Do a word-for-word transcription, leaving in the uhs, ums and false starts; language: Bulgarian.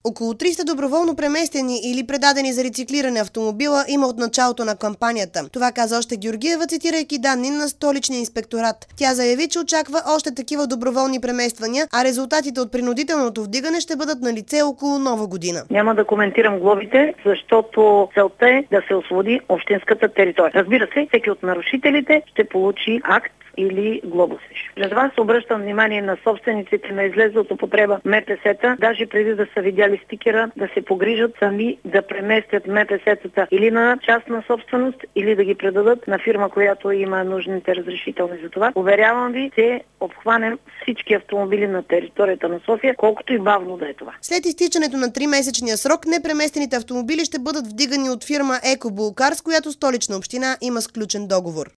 Около триста доброволно преместени или предадени за рециклиране автомобила има от началото на кампанията. Това каза още Георгиева, цитирайки данни на столичния инспекторат. Тя заяви, че очаква още такива доброволни премествания, а резултатите от принудителното вдигане ще бъдат на лице около Нова година. Няма да коментирам глобите, защото целта е да се освободи общинската територия. Разбира се, всеки от нарушителите ще получи акт или глобусиш. За това се обръщам внимание на собствениците на излезли от употреба МПС-та, даже преди да са видяли стикера, да се погрижат сами да преместят МПС-тата или на частна собственост, или да ги предадат на фирма, която има нужните разрешителни за това. Уверявам ви, че обхванем всички автомобили на територията на София, колкото и бавно да е това. След изтичането на тримесечния срок, непреместените автомобили ще бъдат вдигани от фирма Екобулкар, с която Столична община има сключен договор.